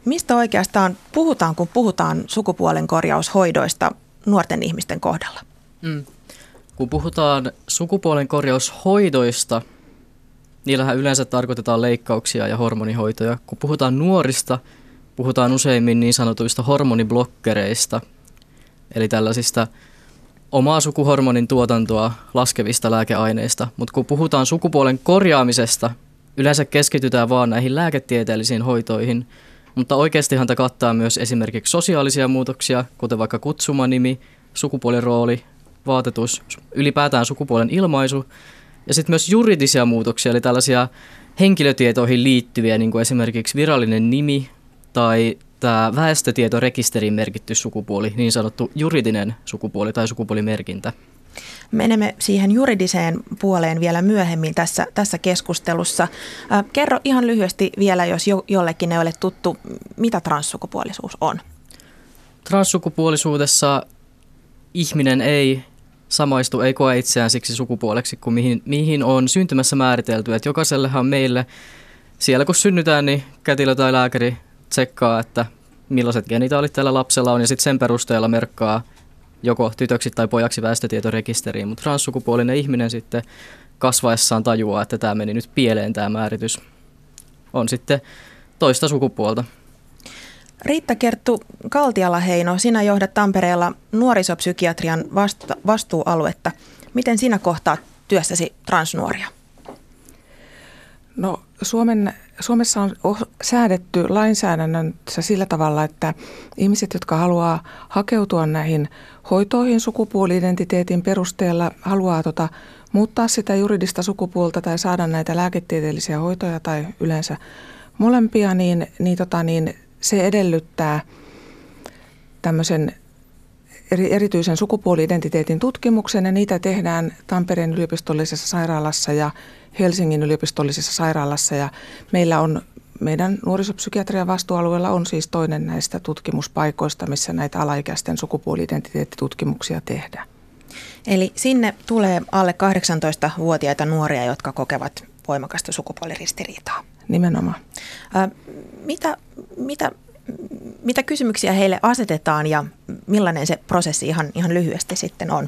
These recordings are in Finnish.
Mistä oikeastaan puhutaan, kun puhutaan sukupuolen korjaushoidoista nuorten ihmisten kohdalla? Kun puhutaan sukupuolen korjaushoidoista, niillähän yleensä tarkoitetaan leikkauksia ja hormonihoitoja. Kun puhutaan nuorista, puhutaan useimmin niin sanotuista hormoniblokkereista, eli tällaisista omaa sukuhormonin tuotantoa laskevista lääkeaineista. Mutta kun puhutaan sukupuolen korjaamisesta, yleensä keskitytään vaan näihin lääketieteellisiin hoitoihin, mutta oikeastihan tämä kattaa myös esimerkiksi sosiaalisia muutoksia, kuten vaikka kutsumanimi, sukupuolen rooli, vaatetus, ylipäätään sukupuolen ilmaisu ja sitten myös juridisia muutoksia, eli tällaisia henkilötietoihin liittyviä, niin kuin esimerkiksi virallinen nimi tai tämä väestötietorekisteriin merkitty sukupuoli, niin sanottu juridinen sukupuoli tai sukupuolimerkintä. Menemme siihen juridiseen puoleen vielä myöhemmin tässä keskustelussa. Kerro ihan lyhyesti vielä, jos jollekin ei ole tuttu, mitä transsukupuolisuus on. Transsukupuolisuudessa ihminen ei samaistu, ei koe itseään siksi sukupuoleksi, kuin mihin on syntymässä määritelty. Että jokaisellehan meille, siellä kun synnytään, niin kätilö tai lääkäri tsekkaa, että millaiset genitaalit tällä lapsella on, ja sitten sen perusteella merkkaa joko tytöksi tai pojaksi väestötietorekisteriin. Mutta transsukupuolinen ihminen sitten kasvaessaan tajuaa, että tämä meni nyt pieleen tämä määritys. On sitten toista sukupuolta. Riitta-Kerttu Kaltiala-Heino, sinä johdat Tampereella nuorisopsykiatrian vastuualuetta. Miten sinä kohtaat työssäsi transnuoria? No, Suomessa on säädetty lainsäädännössä sillä tavalla, että ihmiset, jotka haluaa hakeutua näihin hoitoihin sukupuoli-identiteetin perusteella, haluaa muuttaa sitä juridista sukupuolta tai saada näitä lääketieteellisiä hoitoja tai yleensä molempia, niin se edellyttää tämmöisen erityisen sukupuoli-identiteetin tutkimuksen, ja niitä tehdään Tampereen yliopistollisessa sairaalassa ja Helsingin yliopistollisessa sairaalassa, ja meidän nuorisopsykiatrian vastuualueella on siis toinen näistä tutkimuspaikoista, missä näitä alaikäisten sukupuoli-identiteettitutkimuksia tehdään. Eli sinne tulee alle 18-vuotiaita nuoria, jotka kokevat voimakasta sukupuoliristiriitaa. Nimenomaan. Mitä kysymyksiä heille asetetaan ja millainen se prosessi ihan lyhyesti sitten on?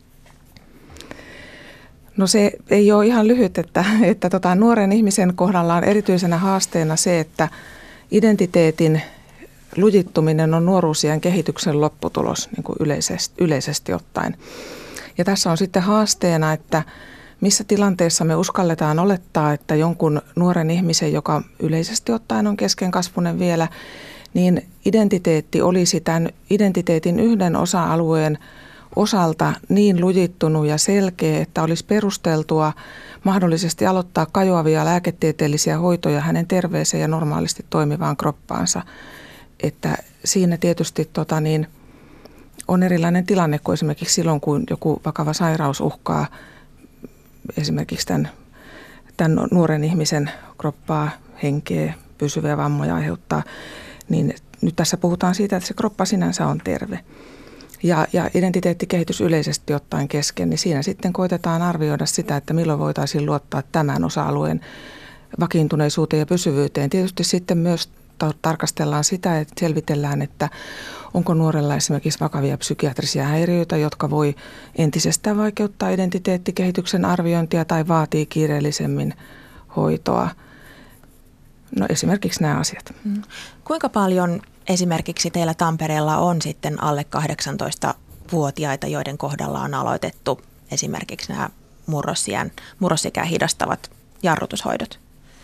No se ei ole ihan lyhyt, että nuoren ihmisen kohdalla on erityisenä haasteena se, että identiteetin lujittuminen on nuoruusiän kehityksen lopputulos niin kuin yleisesti ottaen. Ja tässä on sitten haasteena, että missä tilanteessa me uskalletaan olettaa, että jonkun nuoren ihmisen, joka yleisesti ottaen on keskenkasvuinen vielä, niin identiteetti olisi tämän identiteetin yhden osa-alueen osalta niin lujittunut ja selkeä, että olisi perusteltua mahdollisesti aloittaa kajoavia lääketieteellisiä hoitoja hänen terveeseen ja normaalisti toimivaan kroppaansa. Että siinä tietysti on erilainen tilanne kuin esimerkiksi silloin, kun joku vakava sairaus uhkaa esimerkiksi tämän nuoren ihmisen kroppaa, henkeä, pysyviä vammoja aiheuttaa, niin nyt tässä puhutaan siitä, että se kroppa sinänsä on terve. Ja identiteettikehitys yleisesti ottaen kesken, niin siinä sitten koitetaan arvioida sitä, että milloin voitaisiin luottaa tämän osa-alueen vakiintuneisuuteen ja pysyvyyteen. Tietysti sitten myös tarkastellaan sitä, että selvitellään, että onko nuorella esimerkiksi vakavia psykiatrisia häiriöitä, jotka voi entisestään vaikeuttaa identiteettikehityksen arviointia tai vaatii kiireellisemmin hoitoa. No esimerkiksi nämä asiat. Kuinka paljon esimerkiksi teillä Tampereella on sitten alle 18-vuotiaita, joiden kohdalla on aloitettu esimerkiksi nämä murrosikää hidastavat jarrutushoidot?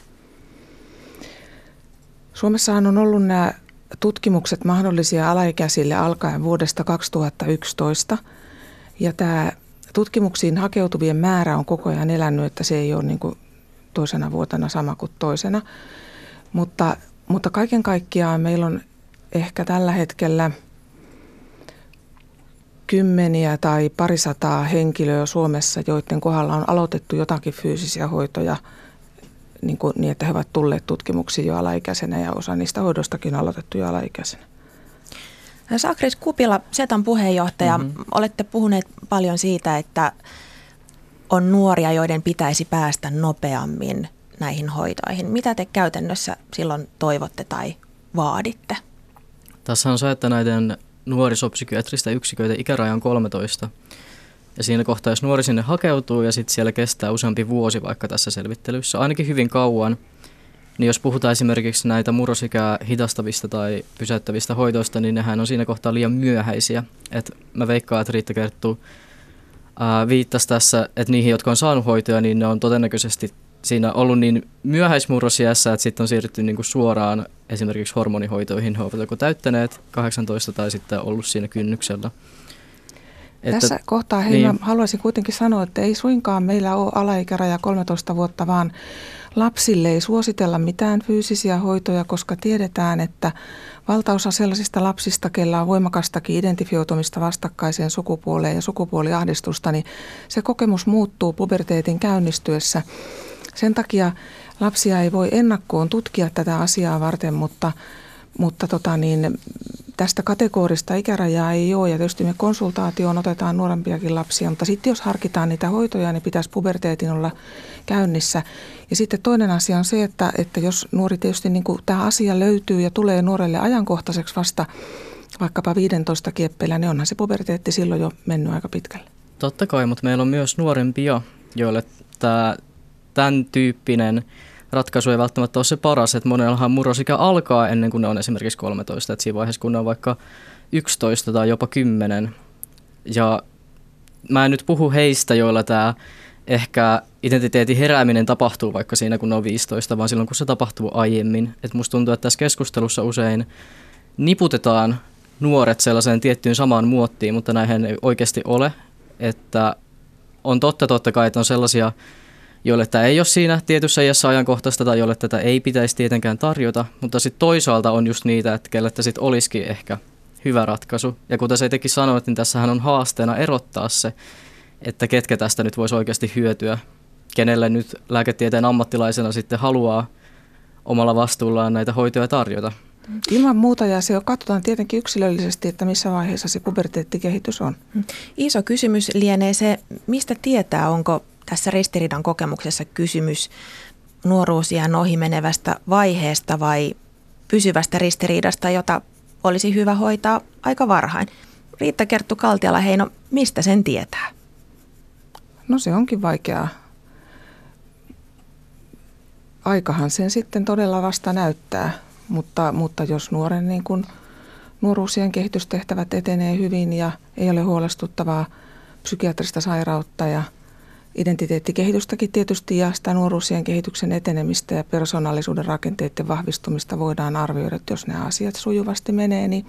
Suomessahan on ollut nämä tutkimukset mahdollisia alaikäisille alkaen vuodesta 2011. Ja tämä tutkimuksiin hakeutuvien määrä on koko ajan elänyt, että se ei ole niin kuin toisena vuotena sama kuin toisena. Mutta kaiken kaikkiaan meillä on ehkä tällä hetkellä 10 tai parisataa henkilöä Suomessa, joiden kohdalla on aloitettu jotakin fyysisiä hoitoja niin, että he ovat tulleet tutkimuksiin jo alaikäisenä ja osa niistä hoidostakin on aloitettu jo alaikäisenä. Sakris Kupila, SETAn puheenjohtaja, olette puhuneet paljon siitä, että on nuoria, joiden pitäisi päästä nopeammin näihin hoitoihin. Mitä te käytännössä silloin toivotte tai vaaditte? Tässä on se, että näiden nuorisopsykiatristen yksiköiden ikäraja on 13. Ja siinä kohtaa, jos nuori sinne hakeutuu ja sitten siellä kestää useampi vuosi vaikka tässä selvittelyssä, ainakin hyvin kauan, niin jos puhutaan esimerkiksi näitä murrosikää hidastavista tai pysäyttävistä hoidoista, niin nehän on siinä kohtaa liian myöhäisiä. Et mä veikkaan, että Riitta Kerttu viittasi tässä, että niihin, jotka on saanut hoitoja, niin ne on todennäköisesti siinä ollut niin myöhäismurrosiässä, että sitten on siirrytty niinku suoraan esimerkiksi hormonihoitoihin. He ovat joko täyttäneet 18 tai sitten ollut siinä kynnyksellä. Tässä kohtaa mä haluaisin kuitenkin sanoa, että ei suinkaan meillä ole alaikäraja 13 vuotta, vaan lapsille ei suositella mitään fyysisiä hoitoja, koska tiedetään, että valtaosa sellaisista lapsista, kellä on voimakastakin identifioitumista vastakkaiseen sukupuoleen ja sukupuoliahdistusta, niin se kokemus muuttuu puberteetin käynnistyessä. Sen takia lapsia ei voi ennakkoon tutkia tätä asiaa varten, mutta tästä kategorista ikärajaa ei ole, ja tietysti me konsultaatioon otetaan nuorempiakin lapsia, mutta sitten jos harkitaan niitä hoitoja, niin pitäisi puberteetin olla käynnissä. Ja sitten toinen asia on se, että jos nuori tietysti niin kuin tämä asia löytyy ja tulee nuorelle ajankohtaiseksi vasta vaikkapa 15 kieppeillä, niin onhan se puberteetti silloin jo mennyt aika pitkälle. Totta kai, mutta meillä on myös nuorempia, joille tämän tyyppinen ratkaisu ei välttämättä ole se paras, että monellahan murrosikä alkaa ennen kuin ne on esimerkiksi 13, että siinä vaiheessa kun ne on vaikka 11 tai jopa 10. Ja mä en nyt puhu heistä, joilla tämä ehkä identiteetin herääminen tapahtuu vaikka siinä kun ne on 15, vaan silloin kun se tapahtuu aiemmin. Että musta tuntuu, että tässä keskustelussa usein niputetaan nuoret sellaiseen tiettyyn samaan muottiin, mutta näinhän ei oikeasti ole. Että on totta kai, että on sellaisia, joille tämä ei ole siinä tietyssä iässä ajankohtaista tai jolle tätä ei pitäisi tietenkään tarjota, mutta sitten toisaalta on just niitä, että kelle tämä sitten olisikin ehkä hyvä ratkaisu. Ja kuten se itsekin sanoit, niin tässähän on haasteena erottaa se, että ketkä tästä nyt voisi oikeasti hyötyä, kenelle nyt lääketieteen ammattilaisena sitten haluaa omalla vastuullaan näitä hoitoja tarjota. Ilman muuta, ja se katsotaan tietenkin yksilöllisesti, että missä vaiheessa se puberteettikehitys on. Iso kysymys lienee se, mistä tietää, onko tässä ristiriidan kokemuksessa kysymys nuoruusiän ohimenevästä vaiheesta vai pysyvästä ristiriidasta, jota olisi hyvä hoitaa aika varhain. Riitta Kerttu Kaltiala-Heino, mistä sen tietää? No se onkin vaikeaa. Aikahan sen sitten todella vasta näyttää, mutta jos nuoren niin kun nuoruusiän kehitystehtävät etenee hyvin ja ei ole huolestuttavaa psykiatrista sairautta ja identiteettikehitystäkin tietysti ja sitä nuoruusiän kehityksen etenemistä ja persoonallisuuden rakenteiden vahvistumista voidaan arvioida, että jos nämä asiat sujuvasti menee, niin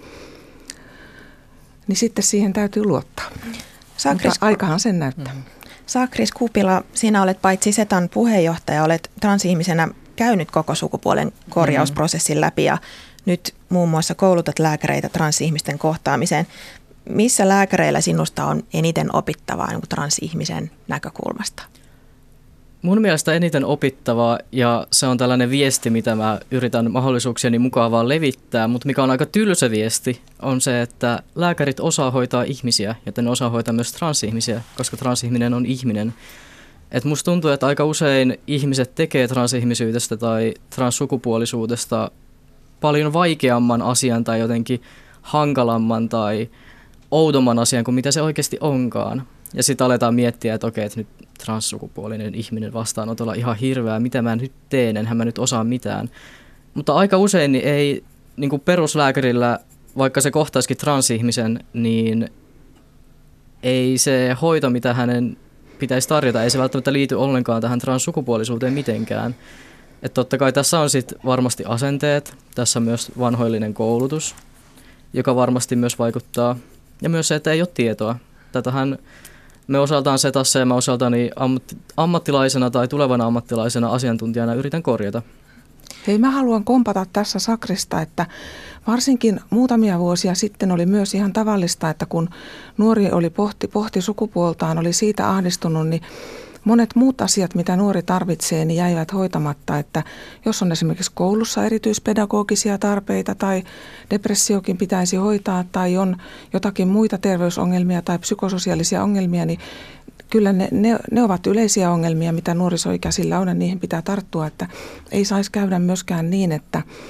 sitten siihen täytyy luottaa. Mutta aikahan sen näyttää. Sakris Kupila, sinä olet paitsi SETAn puheenjohtaja, olet transihmisenä käynyt koko sukupuolen korjausprosessin läpi ja nyt muun muassa koulutat lääkäreitä transihmisten kohtaamiseen. Missä lääkäreillä sinusta on eniten opittavaa niin kuin transihmisen näkökulmasta? Mun mielestä eniten opittavaa, ja se on tällainen viesti, mitä mä yritän mahdollisuuksieni mukaan vaan levittää, mutta mikä on aika tylsä viesti, on se, että lääkärit osaa hoitaa ihmisiä, joten ne osaa hoitaa myös transihmisiä, koska transihminen on ihminen. Et musta tuntuu, että aika usein ihmiset tekee transihmisyydestä tai transsukupuolisuudesta paljon vaikeamman asian tai jotenkin hankalamman tai oudomman asian kuin mitä se oikeasti onkaan. Ja sitten aletaan miettiä, että okei, että nyt transsukupuolinen ihminen vastaanotolla ihan hirveää, mitä mä nyt teen, enhän mä nyt osaa mitään. Mutta aika usein niin ei niin kuin peruslääkärillä, vaikka se kohtaisikin transihmisen, niin ei se hoito, mitä hänen pitäisi tarjota, ei se välttämättä liity ollenkaan tähän transsukupuolisuuteen mitenkään. Että totta kai tässä on sitten varmasti asenteet, tässä on myös vanhoillinen koulutus, joka varmasti myös vaikuttaa. Ja myös se, että ei ole tietoa. Tätähän me osaltaan SETassa ja mä osaltani ammattilaisena tai tulevana ammattilaisena asiantuntijana yritän korjata. Hei, mä haluan kompata tässä Sakrista, että varsinkin muutamia vuosia sitten oli myös ihan tavallista, että kun nuori pohti sukupuoltaan, oli siitä ahdistunut, niin monet muut asiat, mitä nuori tarvitsee, niin jäivät hoitamatta, että jos on esimerkiksi koulussa erityispedagogisia tarpeita tai depressiokin pitäisi hoitaa tai on jotakin muita terveysongelmia tai psykososiaalisia ongelmia, niin kyllä ne ovat yleisiä ongelmia, mitä nuorisoikäisillä on ja niihin pitää tarttua, että ei saisi käydä myöskään niin, että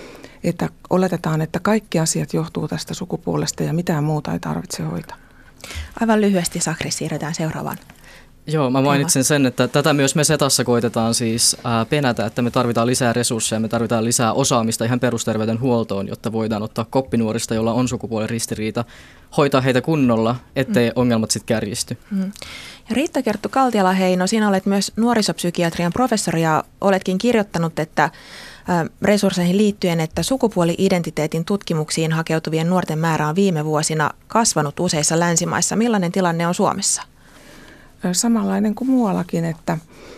että oletetaan, että kaikki asiat johtuu tästä sukupuolesta ja mitään muuta ei tarvitse hoitaa. Aivan lyhyesti, Sakris, siirrytään seuraavaan. Joo, mä mainitsin sen, että tätä myös me Setassa koitetaan siis penätä, että me tarvitaan lisää resursseja, me tarvitaan lisää osaamista ihan perusterveydenhuoltoon, jotta voidaan ottaa koppinuorista, jolla on sukupuolen ristiriita, hoitaa heitä kunnolla, ettei ongelmat sitten kärjisty. Ja Riitta-Kerttu Kaltiala-Heino, sinä olet myös nuorisopsykiatrian professori ja oletkin kirjoittanut, että resursseihin liittyen, että sukupuoli-identiteetin tutkimuksiin hakeutuvien nuorten määrä on viime vuosina kasvanut useissa länsimaissa. Millainen tilanne on Suomessa? Samanlainen kuin muuallakin, että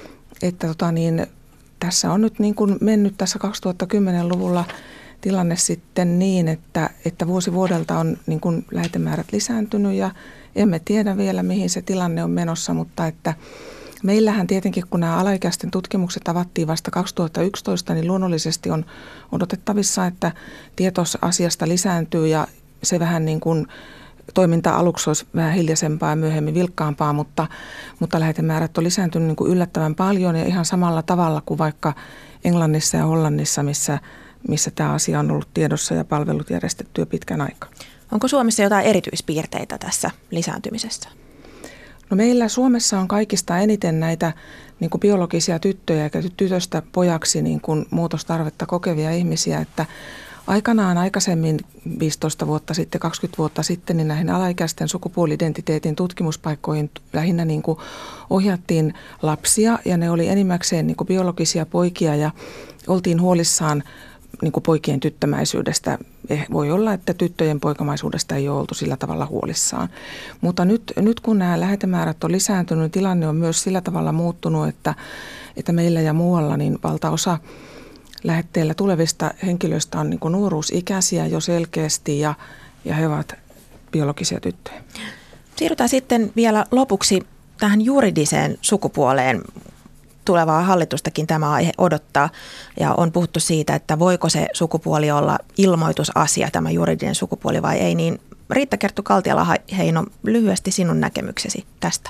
tässä on nyt niin kuin mennyt tässä 2010-luvulla tilanne sitten niin, että vuosi vuodelta on niin kuin lähetemäärät lisääntynyt ja emme tiedä vielä, mihin se tilanne on menossa, mutta että meillähän tietenkin, kun nämä alaikäisten tutkimukset avattiin vasta 2011, niin luonnollisesti on odotettavissa, että tieto asiasta lisääntyy ja se vähän niin kuin toiminta aluksi olisi vähän hiljaisempaa ja myöhemmin vilkkaampaa, mutta lähetemäärät on lisääntynyt niin kuin yllättävän paljon ja ihan samalla tavalla kuin vaikka Englannissa ja Hollannissa, missä tämä asia on ollut tiedossa ja palvelut järjestetty jo pitkän aikaa. Onko Suomessa jotain erityispiirteitä tässä lisääntymisessä? No meillä Suomessa on kaikista eniten näitä niin kuin biologisia tyttöjä ja tytöstä pojaksi niin kuin muutostarvetta kokevia ihmisiä, että aikanaan aikaisemmin 15 vuotta sitten, 20 vuotta sitten, niin näihin alaikäisten sukupuoli-identiteetin tutkimuspaikkoihin lähinnä niin kuin ohjattiin lapsia ja ne oli enimmäkseen niin kuin biologisia poikia ja oltiin huolissaan niin kuin poikien tyttömäisyydestä. Voi olla, että tyttöjen poikamaisuudesta ei ole oltu sillä tavalla huolissaan. Mutta nyt kun nämä lähetemäärät on lisääntynyt, tilanne on myös sillä tavalla muuttunut, että meillä ja muualla niin valtaosa lähetteellä tulevista henkilöistä on niin kuin nuoruusikäisiä jo selkeästi ja he ovat biologisia tyttöjä. Siirrytään sitten vielä lopuksi tähän juridiseen sukupuoleen. Tulevaa hallitustakin tämä aihe odottaa ja on puhuttu siitä, että voiko se sukupuoli olla ilmoitusasia, tämä juridinen sukupuoli vai ei, niin Riitta-Kerttu Kaltiala-Heino, lyhyesti sinun näkemyksesi tästä.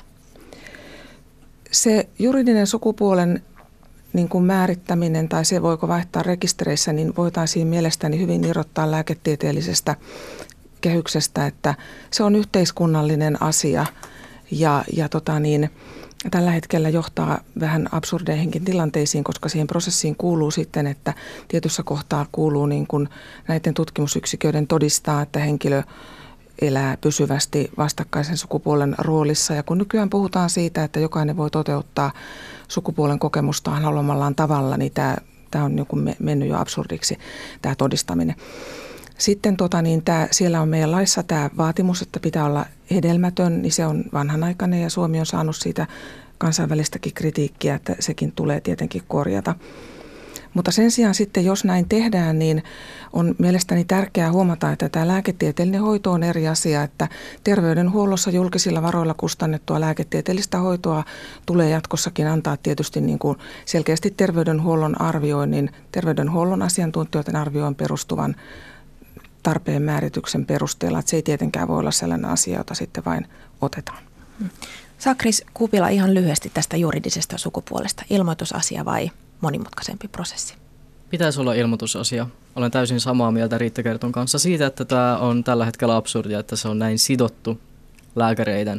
Se juridinen sukupuolen niin kuin määrittäminen tai se voiko vaihtaa rekistereissä, niin voitaisiin mielestäni hyvin irrottaa lääketieteellisestä kehyksestä, että se on yhteiskunnallinen asia ja tällä hetkellä johtaa vähän absurdeihinkin tilanteisiin, koska siihen prosessiin kuuluu sitten, että tietyssä kohtaa kuuluu niin kuin näiden tutkimusyksiköiden todistaa, että henkilö elää pysyvästi vastakkaisen sukupuolen roolissa. Ja kun nykyään puhutaan siitä, että jokainen voi toteuttaa sukupuolen kokemustaan haluamallaan tavalla, niin tämä on niin kuin mennyt jo absurdiksi tämä todistaminen. Sitten siellä on meidän laissa tämä vaatimus, että pitää olla hedelmätön, niin se on vanhanaikainen ja Suomi on saanut siitä kansainvälistäkin kritiikkiä, että sekin tulee tietenkin korjata. Mutta sen sijaan sitten, jos näin tehdään, niin on mielestäni tärkeää huomata, että tämä lääketieteellinen hoito on eri asia, että terveydenhuollossa julkisilla varoilla kustannettua lääketieteellistä hoitoa tulee jatkossakin antaa tietysti niin kuin selkeästi terveydenhuollon arvioinnin, terveydenhuollon asiantuntijoiden arvioon perustuvan tarpeen määrityksen perusteella, että se ei tietenkään voi olla sellainen asia, jota sitten vain otetaan. Sakris Kupila, ihan lyhyesti tästä juridisesta sukupuolesta. Ilmoitusasia vai monimutkaisempi prosessi? Pitäisi olla ilmoitusasia. Olen täysin samaa mieltä Riitta-Kertun kanssa siitä, että tämä on tällä hetkellä absurdia, että se on näin sidottu lääkäreiden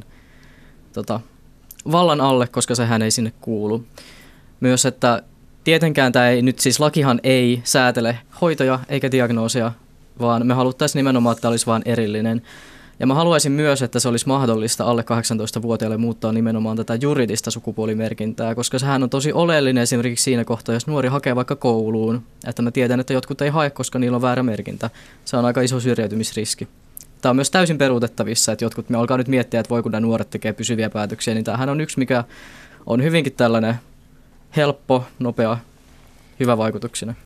vallan alle, koska sehän ei sinne kuulu. Myös, että tietenkään tämä ei, nyt siis lakihan ei säätele hoitoja eikä diagnoosia, vaan me haluttaisiin nimenomaan, että tämä olisi vain erillinen. Ja mä haluaisin myös, että se olisi mahdollista alle 18-vuotiaille muuttaa nimenomaan tätä juridista sukupuolimerkintää, koska sehän on tosi oleellinen esimerkiksi siinä kohtaa, jos nuori hakee vaikka kouluun, että mä tiedän, että jotkut ei hae, koska niillä on väärä merkintä. Se on aika iso syrjäytymisriski. Tämä on myös täysin peruutettavissa, että jotkut me alkaa nyt miettiä, että voi kun nämä nuoret tekee pysyviä päätöksiä, niin tämähän on yksi, mikä on hyvinkin tällainen helppo, nopea, hyvä vaikutuksinen.